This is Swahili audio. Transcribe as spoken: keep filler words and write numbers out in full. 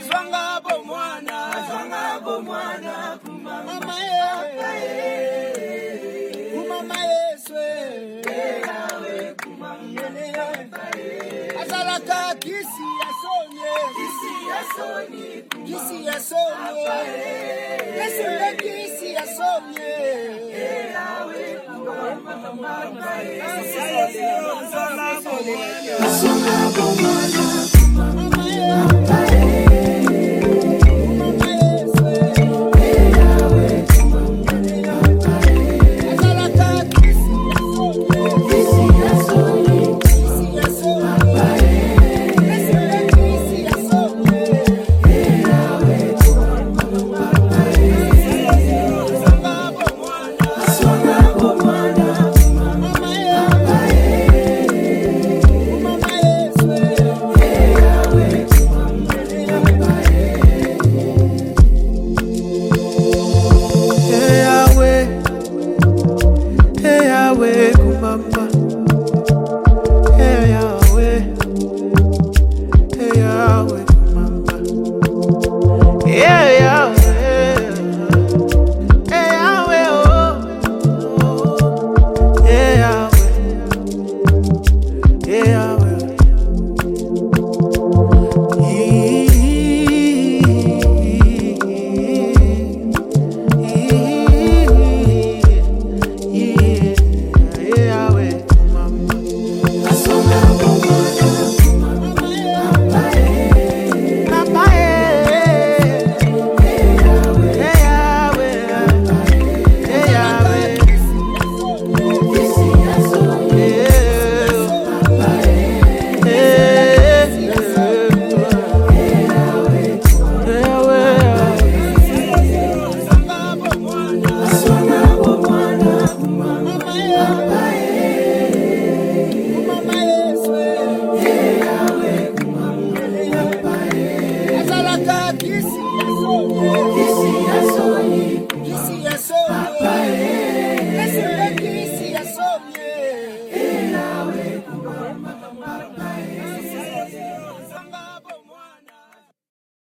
Azwanga bo mwana, azwanga bo mwana kumama ye, kumama Yeswe, yawe kumama ye. Azalaka kisi asonye, kisi asonye, kisi asonye, Yeswe kisi asonye, yawe kumama ye. Azwanga bo mwana kumama ye. Kisi ya soni, kisi ya soni.